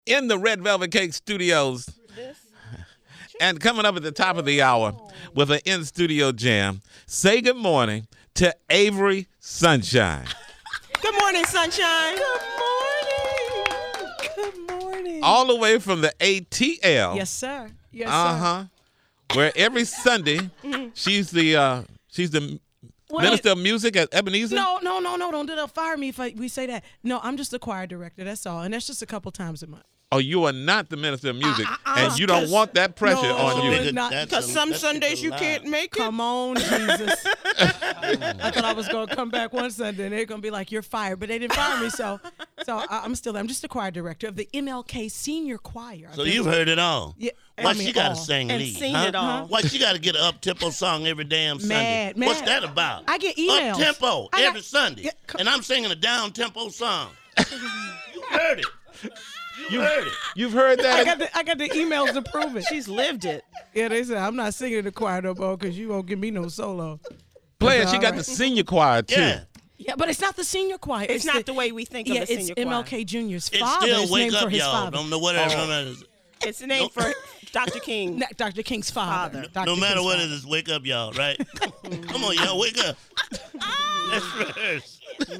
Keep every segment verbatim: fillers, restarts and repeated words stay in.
in the Red Velvet Cake Studios. And coming up at the top of the hour with an in-studio jam, say good morning to Avery Sunshine. Good morning, Sunshine. Good morning. Good morning. All the way from the A T L. Yes, sir. Yes, sir. Uh-huh. Where every Sunday, she's the uh, she's the Well, minister of music at Ebenezer. No, no, no, no. Don't, don't fire me if I, we say that. No, I'm just the choir director. That's all. And that's just a couple times a month. Oh, you are not the minister of music, Uh, uh, uh, and you don't want that pressure no, on you. it's not. Because some Sundays you can't make it. Come on, Jesus. I thought I was going to come back one Sunday, and they're going to be like, you're fired. But they didn't fire me, so so I, I'm still there. I'm just the choir director of the M L K Senior Choir. So you've heard it all. Yeah. Why I mean, she got all. to sing And lead? seen huh? it all. Why she got to get an up-tempo song every damn Sunday? Mad, mad. What's that about? I get emails. Up-tempo I got- every Sunday. Yeah, co- and I'm singing a down-tempo song. You heard it. You heard it. You've heard I that? got the I got the emails to prove it. She's lived it. Yeah, they said I'm not singing in the choir no more because you won't give me no solo. Player, That's she all got right. the senior choir, too. Yeah. Yeah, but it's not the senior choir. It's, not the, way we think of yeah, a senior it's choir. M L K Junior's It's father. still It's wake named up, for his y'all. father. No, no, whatever. No matter, It's named for Doctor King. Na- Doctor King's father. Father. Doctor no matter King's what father. it is, wake up, y'all, right? Come on, y'all, wake up. Let's rehearse.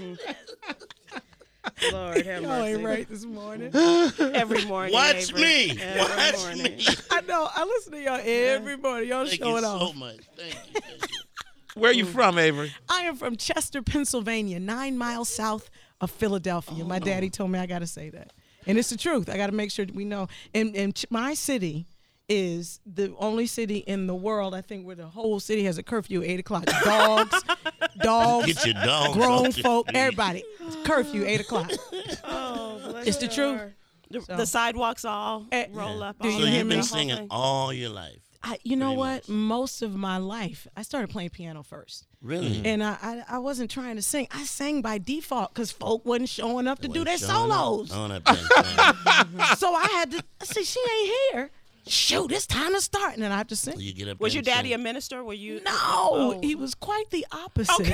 Lord have Y'all ain't mercy. right this morning. Every morning. Watch Avery. me. Every Watch morning. me. I know. I listen to y'all every morning. Y'all Thank showing you off. so much. Thank you. Thank you. Where are you from, Avery? I am from Chester, Pennsylvania, nine miles south of Philadelphia. My daddy told me I got to say that. And it's the truth. I got to make sure that we know. And, and ch- my city is the only city in the world, I think, where the whole city has a curfew at eight o'clock. Dogs, dogs, Get your dogs grown off the folk, street. everybody. Curfew, eight o'clock. Oh, bless It's the her. truth. The, So- the sidewalks all Eh, roll up. do all you So hear you've me? been the whole singing thing. all your life. I, you know Pretty what? much. Most of my life, I started playing piano first. Really? And I, I I wasn't trying to sing. I sang by default because folk wasn't showing up to do their Wasn't showing up. solos. On that bench, So I had to I said, she ain't here. Shoot, it's time to start. And then I have to sing. so you get up Was there your and daddy a sing. minister? Were you? No, Oh. he was quite the opposite.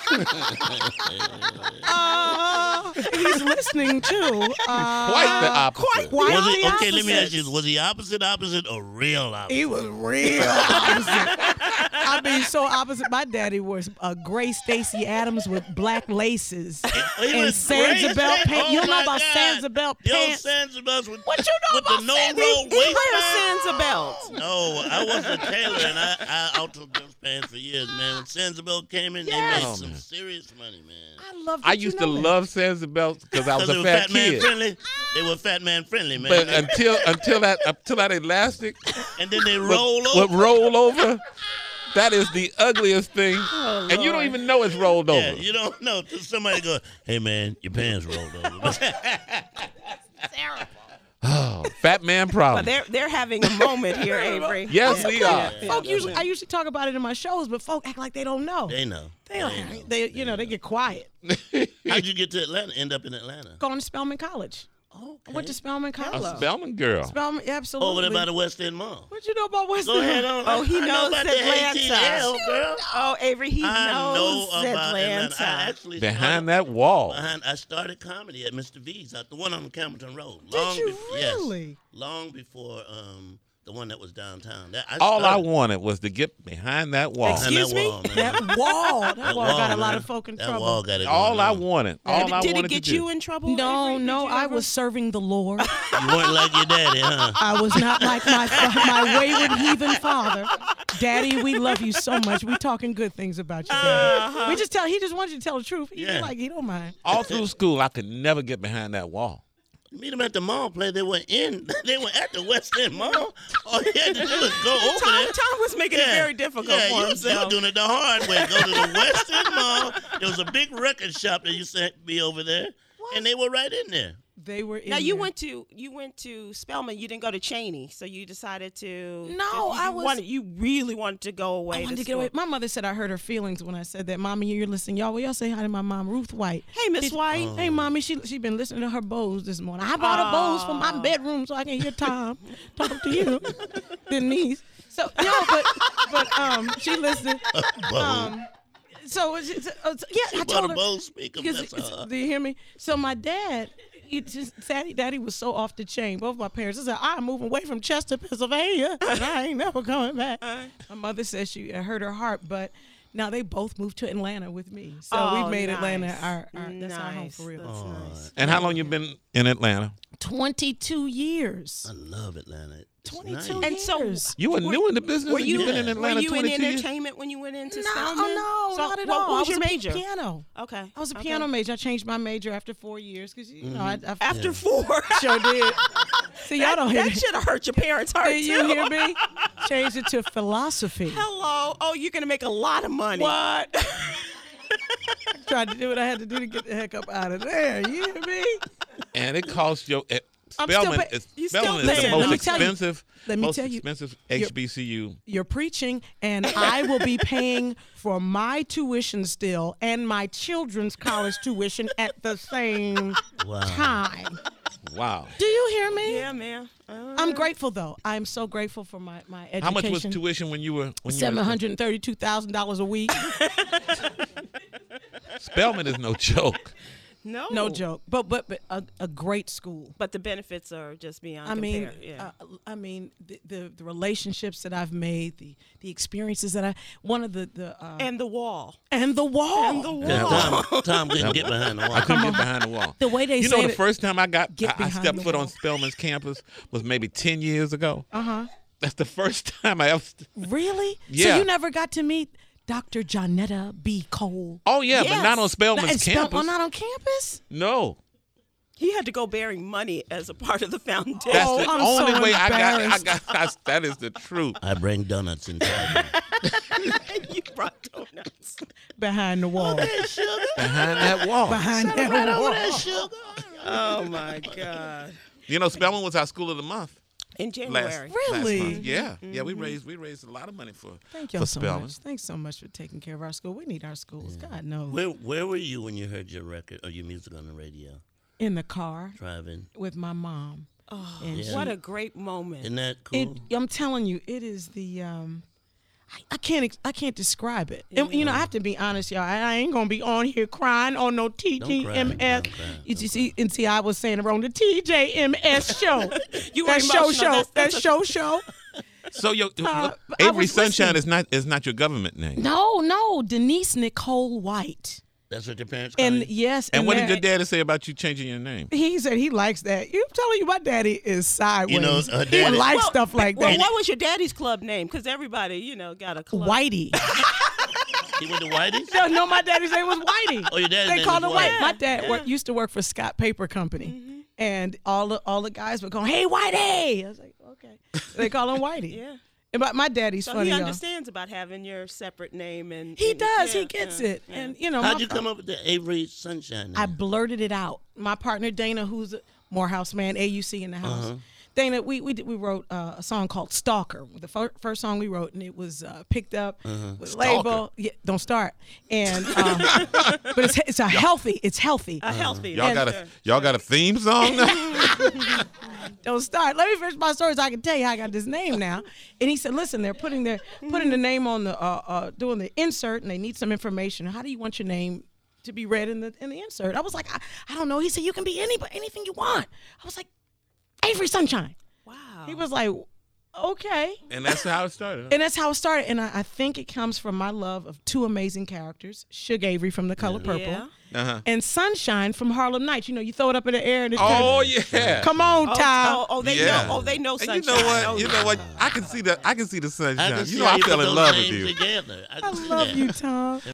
Oh. He's listening too. Uh, Quite the opposite. Quite, quite Was the it, okay, let me opposite. ask you, was he opposite opposite or real opposite? He was real opposite. I mean, so opposite. My daddy was a gray Stacey Adams with black laces He and was Sansa great. Belt pants. Oh you don't know my about God. Sansa Belt Yo, pants? Sansa Belts with, What you know with about the no Sansa? roll He- he waistband. Where's Sansa Belt? No, I was a tailor and I, I altered those pants for years, man. When Sansa Belt came in, Yes. they made Oh, some man. serious money, man. I love. I used to love Sansa belts because I was Because a they were fat fat man kid. friendly. They were fat man friendly, man. But until until that until that elastic and then they would, roll would over. roll over, that is the ugliest thing, Oh, and you don't Lord. even know it's rolled over. Yeah, you don't know. Till somebody go, hey, man, your pants rolled over. Oh, fat man But problem. they're they're having a moment here, Avery. Yes, Yeah. we are. Yeah, Folk yeah, usually, yeah. I usually talk about it in my shows, but folk act like they don't know. they know. They don't. They, you know, they get quiet. How'd you get to Atlanta? End up in Atlanta? Going to Spelman College. Okay. I went to Spelman A College. Spelman girl. Spelman, absolutely. Over there by the West End Mall. What you know about West Go End? ahead on. Oh, he I know knows about the A T L, Atlanta. girl. Oh, Avery, he I know knows about Atlanta. Atlanta. I actually Behind started, that wall. behind, I started comedy at Mister V's, at the one on Campbellton Road. Did Long you bef- yes, really? long before um, the one that was downtown. That, I All I started wanted was to get behind that wall. behind Excuse that me? wall, man. That wall. That, That wall got a man. lot of folk in that trouble. Wall got it All going I on. wanted. All Did, I did wanted it get to do. you in trouble? No, Avery? Did no, you I ever- was serving the Lord. You weren't like your daddy, huh? I was not like my fa- my wayward heathen father. Daddy, we love you so much. We talking good things about you, Daddy. Uh-huh. We just tell. He just wants you to tell the truth. He Yeah. like he don't mind. All through school, I could never get behind that wall. Meet them at the mall play. They were in. They were at the West End Mall. All you had to do was go over Tom, there. Tom was making it Yeah. very difficult yeah, for you, you were himself. doing it the hard way. Go to the West End Mall. There was a big record shop that used to be over there, and they were right in there. They were. In Now you there. went to you went to Spelman. You didn't go to Cheney, so you decided to. No, you I was- Wanted, you really wanted to go away. I wanted to get school. away. My mother said I hurt her feelings when I said that. Mommy, you're listening. Y'all, will y'all say hi to my mom, Ruth White? Hey, Miss She- White. Hey, mommy, she she been listening to her Bose this morning. I bought her Bose from my bedroom so I can hear Tom talk to you, Denise. So no, but but um, she listened. Um, so, it's- it's- uh, so, yeah, I Bought told a her. Bose speaker. Because That's it's- all. do you hear me? So my dad, it just daddy, daddy was so off the chain. Both my parents said, "I'm moving away from Chester, Pennsylvania, and I ain't never coming back." My mother said she it hurt her heart, but now they both moved to Atlanta with me. So Oh, we've made nice. Atlanta our, our that's our home Nice. for real. That's Oh, nice. And how long you been in Atlanta? twenty-two years. I love Atlanta. It's twenty-two nice. And so, years. You were Were- new in the business. were and you you've been in were Atlanta Were you in twenty-two years? entertainment when you went into No, Spelman? oh, no, So not at what, all. What was I your a major? Piano. Okay. I was a okay. piano major. I changed my major after four years because you know I, I After four. sure did. See, y'all that don't hear that me. should have hurt your parents' heart Did you too. hear me? Changed it to philosophy. Hello. Oh, you're gonna make a lot of money. What? Tried to do what I had to do to get the heck up out of there. You hear me? And it costs your. It, I'm still Spelman pay- is, You still Spelman is the paying. most Let me tell you- expensive, let me most tell you, expensive H B C U. You're preaching, and I will be paying for my tuition still and my children's college tuition at the same Wow. time. Wow. Do you hear me? Yeah, man. Uh, I'm grateful though. I'm so grateful for my my education. How much was tuition when you were when you Seven were hundred and thirty-two thousand dollars a week. Spelman is no joke. no. No joke, but but but a, a great school. But the benefits are just beyond I mean, compare. Yeah. uh, I mean the, the the relationships that I've made, the the experiences that I. One of the the uh, and the wall. and the wall. And the wall. Yeah, Tom, Tom couldn't get behind the wall. I couldn't get behind the wall. The way they You know, say the it- first time I got, Get I, I behind stepped the foot on wall. Spelman's campus was maybe ten years ago. Uh huh. That's the first time I ever. St- Really? Yeah. So you never got to meet Doctor Jonetta B. Cole? oh yeah, but not on Yes. Spelman's Not- Spell- campus. oh, not on campus? No, He had to go bearing money as a part of the foundation. that's Oh, the I'm only so way I got. I embarrassed. got. I, that is the truth. I bring donuts in time. You brought donuts. Behind the wall. Behind that wall. Behind that wall. Oh my God. You know, Spelman was our school of the month. In Last, January. Really? last month. Yeah, yeah. We raised we raised a lot of money for Thank for y'all so Spelman. much. Thanks so much for taking care of our school. We need our schools. God knows. Where Where were you when you heard your record or your music on the radio? In the car Driving. with my mom. Oh, And Yeah. what a great moment. Isn't that cool? It, I'm telling you, it is the um, I, I can't ex- I can't describe it. And, you know, I have to be honest, y'all. I, I ain't gonna be on here crying on no T G M S. Don't cry, You don't see, and see, I was saying it wrong. The T J M S show. You were that show emotional. show. That's- That that's a- show show. So your Uh, I Avery was Sunshine listening. is not is not your government name. No, no, Denise Nicole White. That's what your parents call And you? yes, And what did that- your daddy say about you changing your name? He said he likes that. You I'm telling you, my daddy is sideways. You know, her he daddy- likes Well, stuff like Well, that. what was your daddy's club name? Because everybody, you know, got a club. Whitey. He went to Whitey's? no, no, my daddy's name was Whitey. Oh, your daddy's They name called was him White. Whitey. My dad worked, used to work for Scott Paper Company, and all the all the guys would go, "Hey, Whitey!" I was like, "Okay." They call him Whitey. Yeah. And my, my daddy's So funny, he y'all. understands about having your separate name and He and- does. yeah, he gets yeah, it. yeah. And you know, How'd my- you come up with the Avery Sunshine name? I blurted it out. My partner Dana, who's a Morehouse man, A U C in the house. Uh-huh. Dana, we we did, we wrote uh, a song called Stalker, the fir- first song we wrote, and it was uh, picked up Uh-huh. with label. Yeah, don't start. And um, but it's it's a healthy. It's healthy. A healthy. Y'all and- got a y'all got a theme song now? Don't start. Let me finish my story so I can tell you how I got this name now. And he said, listen, they're putting their putting the name on the uh, uh, doing the insert, and they need some information. How do you want your name to be read in the in the insert? I was like, I, I don't know. He said, you can be anybody, anything you want. I was like, Avery Sunshine. Wow. He was like, okay. And that's how it started. And that's how it started. And I, I think it comes from my love of two amazing characters, Suge Avery from The Color Purple, Yeah. Uh-huh. and Sunshine from Harlem Nights. You know, you throw it up in the air and it's Oh just, yeah. come on, Oh, Ty. oh, oh, they Yeah. know. Oh, they know And sunshine. you know what? Oh, You know what? I can see the I can see the I sunshine. can You see know how I you fell put in those love with names you. together. I, I can see love that. you, Tom.